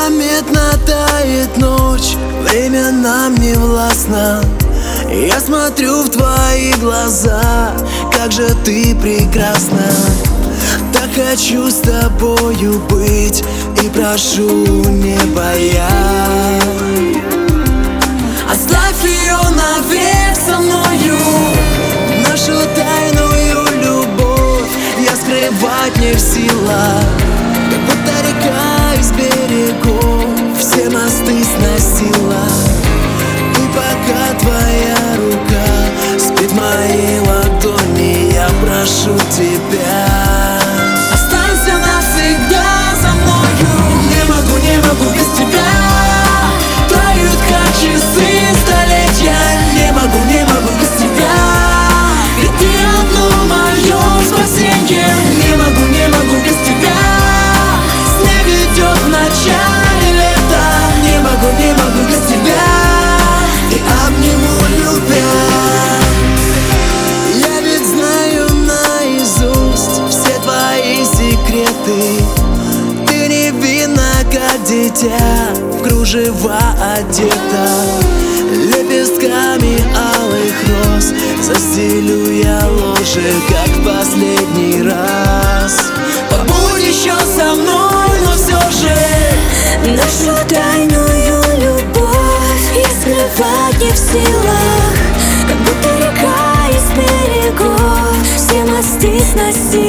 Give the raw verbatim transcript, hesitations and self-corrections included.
Незаметно тает ночь, время нам не властно. Я смотрю в твои глаза, как же ты прекрасна. Так хочу с тобою быть и прошу, не боясь. Оставь ее навек со мною, нашу тайную любовь я скрывать не в силах. Как будто река из берегов все мосты сносила. И пока твоя рука спит в моей ладони, я прошу тебя, останься навсегда со мною. Не могу, не могу без тебя. Тают как часы столетия. Не могу, не могу без тебя. Ведь ты одно мое спасенье. Не могу, не могу без тебя. Снег идет в начале лета. Не могу, не могу без тебя. И обниму, любя. Я ведь знаю наизусть все твои секреты. Ты невинна, как дитя, в кружева одета. Лепестками алых роз застелю я ложе, как в последний раз. Побудь еще со мной, но все же нашу тайную любовь я скрывать не в силах. Как будто река из берегов все мосты сносила.